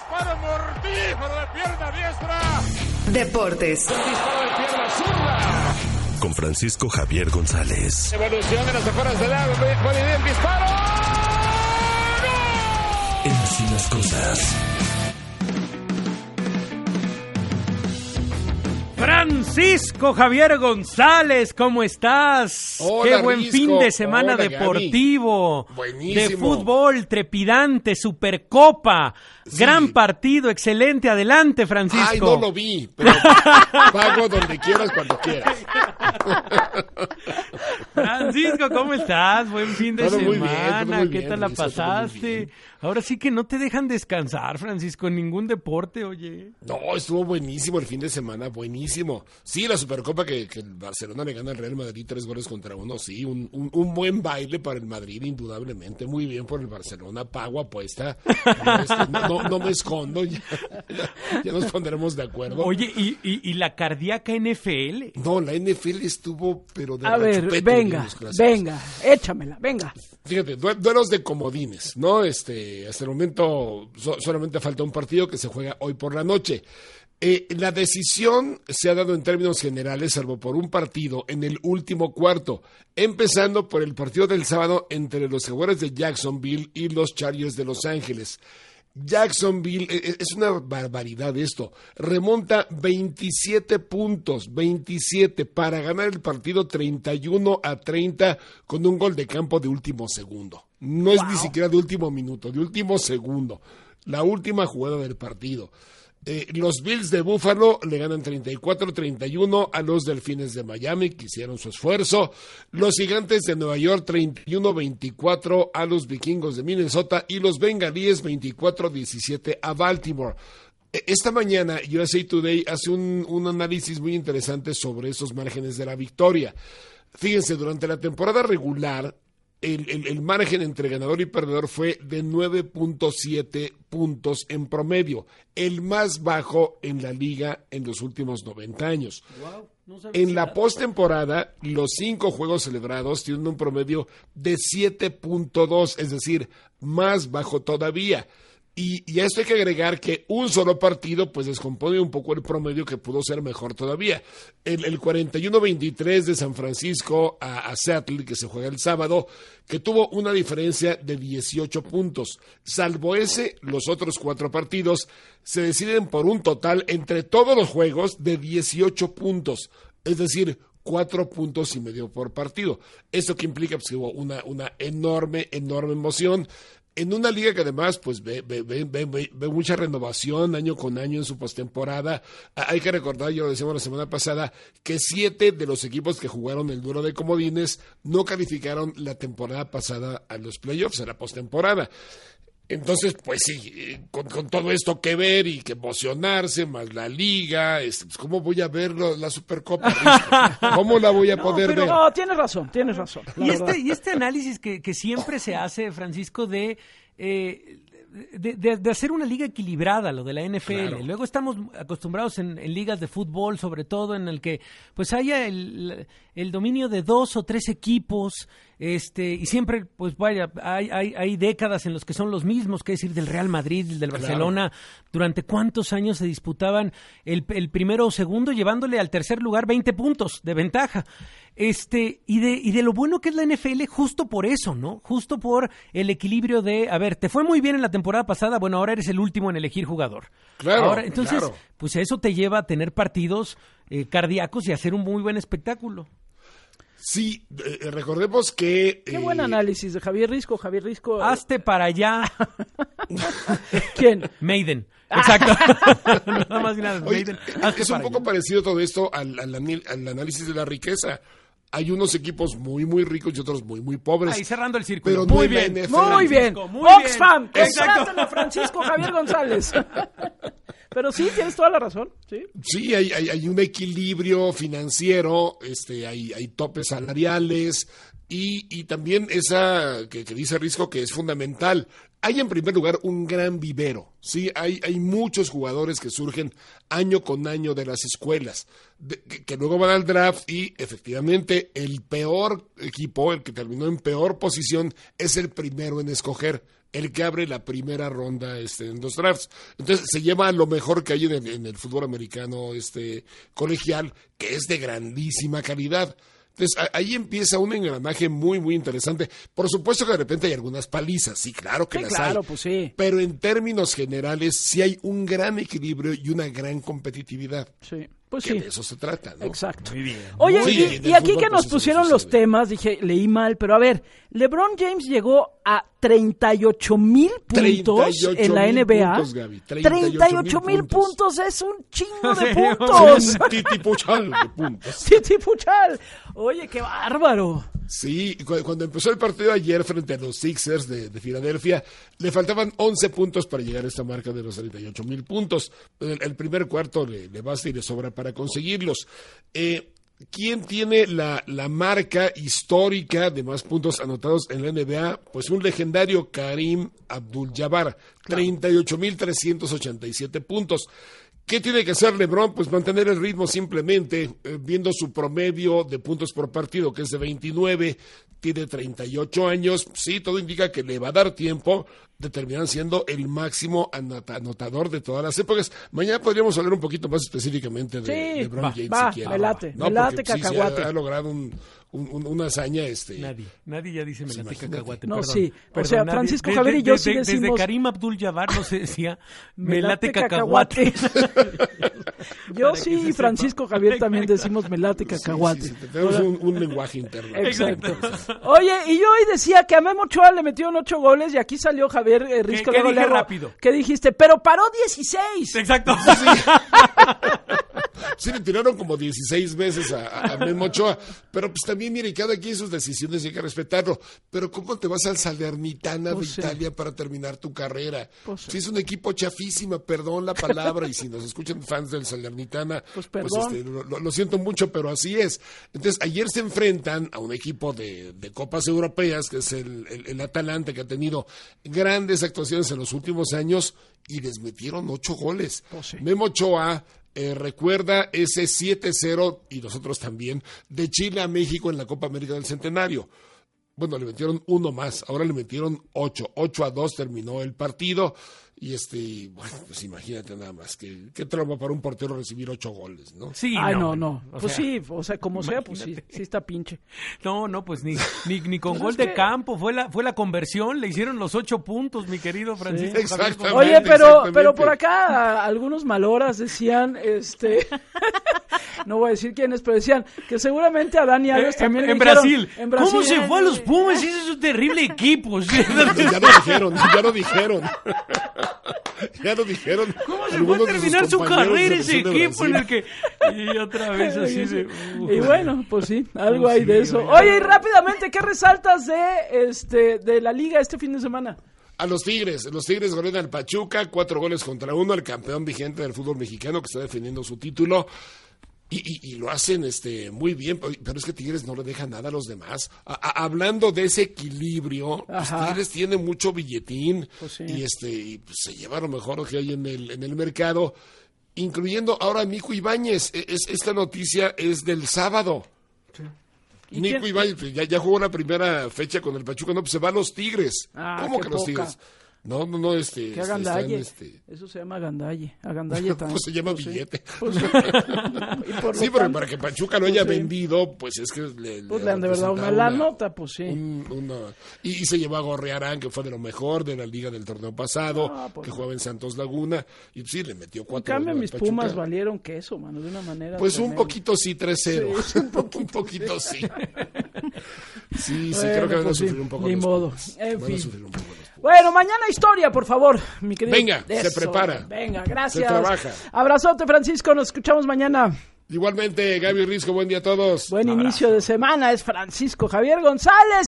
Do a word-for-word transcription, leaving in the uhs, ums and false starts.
disparo mortífero de pierna diestra. Deportes. Un disparo de pierna zurda. Con Francisco Javier González. Evolución de las afueras del lado. Puede ir el disparo. En Así las Cosas. Francisco Javier González, ¿cómo estás? Hola, Qué buen Risco. fin de semana Hola, deportivo. Gaby. Buenísimo. De fútbol, trepidante, Supercopa. Sí. Gran partido, excelente. Adelante, Francisco. Ay, no lo vi, pero pago donde quieras, cuando quieras. Francisco, ¿cómo estás? Buen fin de Todo muy semana. bien, todo muy ¿Qué bien, tal la Luis, todo muy pasaste? bien. Ahora sí que no te dejan descansar, Francisco, en ningún deporte, oye. No, estuvo buenísimo el fin de semana, buenísimo. Sí, la Supercopa que, que el Barcelona le gana al Real Madrid tres goles contra uno, sí, un, un, un buen baile para el Madrid, indudablemente. Muy bien por el Barcelona, pago apuesta. No, es que no, no, no me escondo, ya, ya, ya nos pondremos de acuerdo. Oye, ¿y, y, y la cardíaca N F L? No, la N F L estuvo, pero de A ver, rechupete, venga, los clásicos. venga, échamela, venga. Fíjate, due- duelos de comodines, ¿no? Este, hasta el momento so- solamente falta un partido que se juega hoy por la noche. Eh, la decisión se ha dado en términos generales, salvo por un partido en el último cuarto, empezando por el partido del sábado entre los Jaguares de Jacksonville y los Chargers de Los Ángeles. Jacksonville, eh, es una barbaridad esto, remonta veintisiete puntos, veintisiete para ganar el partido treinta y uno a treinta con un gol de campo de último segundo. No es ni siquiera de último minuto, de último segundo. La última jugada del partido. Eh, los Bills de Buffalo le ganan treinta y cuatro a treinta y uno a los Delfines de Miami, que hicieron su esfuerzo. Los Gigantes de Nueva York treinta y uno a veinticuatro a los Vikingos de Minnesota y los Bengalíes veinticuatro a diecisiete a Baltimore. Eh, Esta mañana U S A Today hace un, un análisis muy interesante sobre esos márgenes de la victoria. Fíjense, durante la temporada regular, El, el, el margen entre ganador y perdedor fue de nueve punto siete puntos en promedio, el más bajo en la liga en los últimos noventa años. Wow, no sabía En la nada. postemporada, los cinco juegos celebrados tienen un promedio de siete punto dos, es decir, más bajo todavía. Y, y a esto hay que agregar que un solo partido pues descompone un poco el promedio, que pudo ser mejor todavía. El, el cuarenta y uno a veintitrés de San Francisco a, a Seattle, que se juega el sábado, que tuvo una diferencia de dieciocho puntos. Salvo ese, los otros cuatro partidos se deciden por un total entre todos los juegos de dieciocho puntos. Es decir, cuatro puntos y medio por partido. Esto que implica pues, que hubo una, una enorme, enorme emoción. En una liga que además pues ve, ve, ve, ve, ve mucha renovación año con año en su postemporada. Hay que recordar, ya lo decíamos la semana pasada, que siete de los equipos que jugaron el duelo de comodines no calificaron la temporada pasada a los playoffs, a la postemporada. Entonces, pues sí, con, con todo esto que ver y que emocionarse, más la liga, este, pues, ¿cómo voy a ver lo- la Supercopa? Risco? ¿Cómo la voy a No, poder pero ver? no, tienes razón, tienes razón. la Y verdad. este, y este análisis que, que siempre se hace, Francisco, de, eh, de, de- de hacer una liga equilibrada, lo de la N F L. Claro. Luego estamos acostumbrados en, en ligas de fútbol, sobre todo, en el que pues haya el, el dominio de dos o tres equipos, este y siempre, pues vaya, hay, hay, hay décadas en los que son los mismos, que decir del Real Madrid, del Barcelona. Durante cuántos años se disputaban el, el primero o segundo, llevándole al tercer lugar veinte puntos de ventaja. Este, y de, y de lo bueno que es la N F L, justo por eso, ¿no? Justo por el equilibrio de, a ver, te fue muy bien en la temporada pasada, bueno, ahora eres el último en elegir jugador. Claro, Ahora, entonces, claro. pues eso te lleva a tener partidos eh, cardíacos y hacer un muy buen espectáculo. Sí, eh, recordemos que... Qué eh, buen análisis de Javier Risco. Javier Risco. Hazte para allá, ¿Quién? Maiden. Exacto. Nada más y nada, Oye, Maiden. Hazte es un para poco allá. parecido todo esto al, al, anil- al análisis de la riqueza. Hay unos equipos muy, muy ricos y otros muy, muy pobres. Ahí cerrando el círculo. Pero no muy en la bien. N F L. Muy bien. Francisco, muy bien. Oxfam, Exacto. contraten a Francisco Javier González. Pero sí, tienes toda la razón. Sí. Sí, hay, hay, hay un equilibrio financiero, este, hay, hay topes salariales y, y también esa que, que dice Risco que es fundamental. Hay en primer lugar un gran vivero, ¿sí? Hay, hay muchos jugadores que surgen año con año de las escuelas, de- que, que luego van al draft y efectivamente el peor equipo, el que terminó en peor posición, es el primero en escoger. el que abre la primera ronda este, en los drafts. Entonces se lleva lo mejor que hay en el, en el fútbol americano este, colegial, que es de grandísima calidad. Entonces, a, ahí empieza un engranaje muy, muy interesante. Por supuesto que de repente hay algunas palizas, sí, claro que Sí, las claro, hay. pues sí. Pero en términos generales, sí hay un gran equilibrio y una gran competitividad. Sí, pues Que sí. de eso se trata, ¿no? Exacto. Muy bien. Oye, Muy y, bien, en y el aquí fútbol, que nos pues, eso pusieron no los sucede. temas, dije, leí mal, pero a ver, LeBron James llegó a treinta y ocho mil puntos en la N B A. puntos, Gaby, treinta y ocho mil puntos es un chingo de Sí, puntos. Un titipuchal de puntos. Titi Puchal. Oye, qué bárbaro. Sí, cu- cuando empezó el partido ayer frente a los Sixers de, de Filadelfia, le faltaban once puntos para llegar a esta marca de los treinta y ocho mil puntos. El, el primer cuarto le, le basta y le sobra para conseguirlos. Eh, ¿Quién tiene la, la marca histórica de más puntos anotados en la N B A? Pues un legendario Kareem Abdul-Jabbar, treinta y ocho mil trescientos ochenta y siete puntos. ¿Qué tiene que hacer LeBron? Pues mantener el ritmo simplemente, eh, viendo su promedio de puntos por partido, que es de veintinueve, tiene treinta y ocho años, sí, todo indica que le va a dar tiempo de terminar siendo el máximo anota- anotador de todas las épocas. Mañana podríamos hablar un poquito más específicamente de Sí, LeBron va, James. va, si quiere. me late, No, me late porque, sí, sí, cacahuate. ha, ha logrado un, un- un- una hazaña. Este, Nadie, nadie ya dice melate imagínate. cacahuate. No, perdón, sí. O perdón, sea, nadie- Francisco de- Javier y de- yo de- sí de- Desde decimos- Karim Abdul-Jabbar no se decía Melate melate cacahuate. Yo Para que sí se y Francisco sepa. Javier también decimos melate cacahuate. Sí, sí, sí, tenemos un, un lenguaje interno. Exacto. Oye, y yo hoy decía que a Memo Ochoa le metieron ocho goles y aquí salió Javier eh, Risco. ¿Qué luego dije le hago- rápido? ¿Qué dijiste? Pero paró dieciséis. Exacto. Sí, le tiraron como dieciséis veces a, a, a Memo Ochoa, pero pues también, mire, cada quien sus decisiones y hay que respetarlo. Pero ¿cómo te vas al Salernitana Pues de sí. Italia para terminar tu carrera? Pues sí. Si es un equipo chafísima, perdón la palabra, y si nos escuchan fans del Salernitana, Pues pues, perdón. este, lo, lo- lo siento mucho, pero así es. Entonces, ayer se enfrentan a un equipo de, de Copas Europeas, que es el, el, el Atalanta, que ha tenido grandes actuaciones en los últimos años, y les metieron ocho goles. Pues sí. Memo Ochoa eh, recuerda ese siete cero, y nosotros también, de Chile a México en la Copa América del Centenario. Bueno, le metieron uno más, ahora le metieron ocho. Ocho a dos terminó el partido. Y este, bueno, pues imagínate nada más, que qué trauma para un portero recibir ocho goles, ¿no? Sí, Ay, no, no. o Pues sea, sí, o sea, como sea, pues sí, imagínate. sí está pinche. No, no, pues ni, ni, ni con Pues gol es de que- campo, fue la, fue la conversión, le hicieron los ocho puntos, mi querido Francisco. Javier Exactamente. González. Oye, pero, exactamente. pero por acá algunos maloras decían, este, no voy a decir quiénes, pero decían que seguramente a Dani Alves Eh, también en, le en dijeron- Brasil. en Brasil. ¿Cómo se fue a los eh, Pumas? Ese es un terrible equipo. Ya lo dijeron, ya lo dijeron. Ya lo dijeron. ¿Cómo se fue algunos a de sus terminar su compañeros carrera de ese selección de equipo en el Brasil? que... Y otra vez así de... Y bueno, pues sí, algo Pues hay sí, de eso. oye. Oye, y rápidamente, ¿qué resaltas de este de la liga este fin de semana? A los Tigres, los Tigres golean al Pachuca, cuatro goles contra uno, el campeón vigente del fútbol mexicano que está defendiendo su título. Y, y, y lo hacen este muy bien, pero es que Tigres no le deja nada a los demás. A, a, hablando de ese equilibrio, pues Ajá. Tigres tiene mucho billetín Pues sí. y este y, pues, se lleva lo mejor que hay en el, en el mercado, incluyendo ahora a Nico Ibáñez. E- Es, esta noticia es del sábado. ¿Y Nico quién- Ibáñez pues, ya, ya jugó la primera fecha con el Pachuca, no, pues se va a los Tigres. Ah, ¿Cómo qué que los poca. Tigres? No, no, no, este. Que este, hagan están, dalle. este, Eso se llama gandalle. Agandalle también. ¿Cómo se llama Pues sí. billete? Pues sí. Y por lo Sí, pero tanto, para que Pachuca lo haya pues sí. vendido, pues es que le, pues le han de verdad una representa la nota, pues sí. un- una- y, y se llevó a Gorrearán, que fue de lo mejor de la liga del torneo pasado, Ah, pues que no. jugaba en Santos Laguna, y sí, le metió En cuatro. cambio, goles mis al Pachuca. Pumas valieron queso, mano, de una manera. Pues un tremenda. poquito sí, tres cero. Sí, un poquito, un poquito sí. Sí, sí, Bueno, creo que van a pues sí, sufrir un poco ni los modo. Pumas. En Van a fin. sufrir un poco los Pumas. Bueno, mañana historia, por favor, mi querido. Venga, se prepara. Venga, gracias. Se trabaja. Abrazote, Francisco, nos escuchamos mañana. Igualmente, Gaby Risco, buen día a todos. Buen inicio de semana, es Francisco Javier González.